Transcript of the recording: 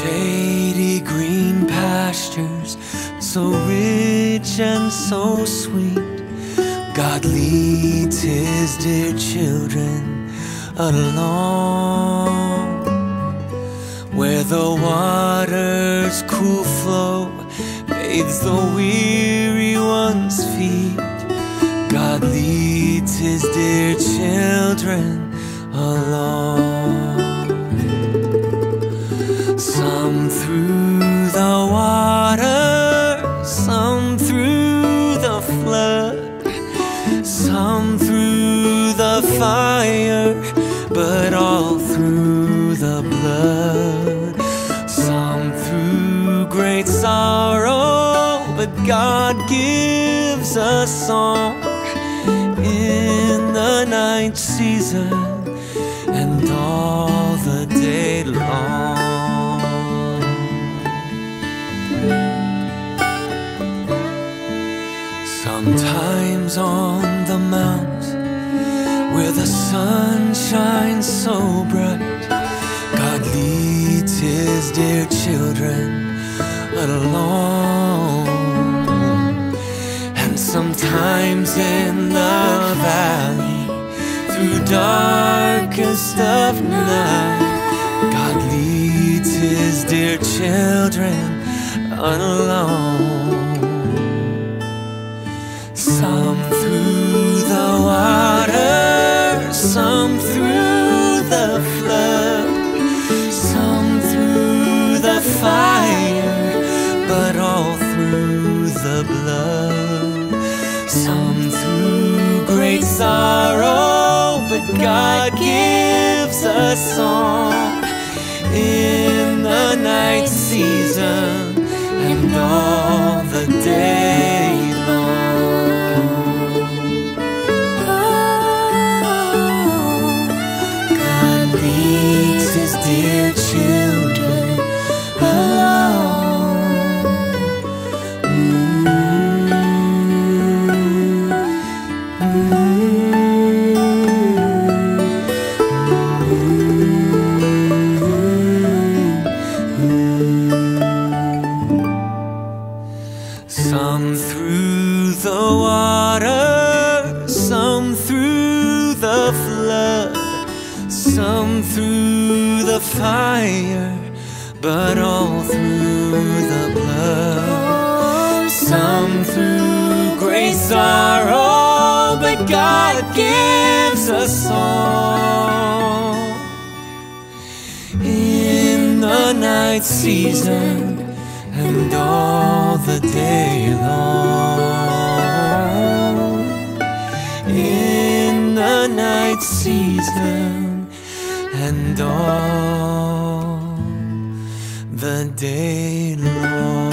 shady green pastures, so rich and so sweet, God leads his dear children along. Where the water's cool flow bathes the weary one's feet, God leads his dear children along. Some through the water, some through the flood, some through the fire, but all through the blood. Some through great sorrow, but God gives a song in the night season and all the day long. Sometimes on the mount where the sun shines so bright, God leads his dear children along. And sometimes in the valley, through darkest of night, God leads his dear children along. Some through the water, some through the flood, some through the fire, but all through the blood. Some through great sorrow, but God gives a song in the night season and all the day long. God leads his dear children along. Some through the water, some through the flood, some through the fire, but all through the blood. Some through great sorrow, but God gives a song in the night season and all the day long. In the night season and all the day long.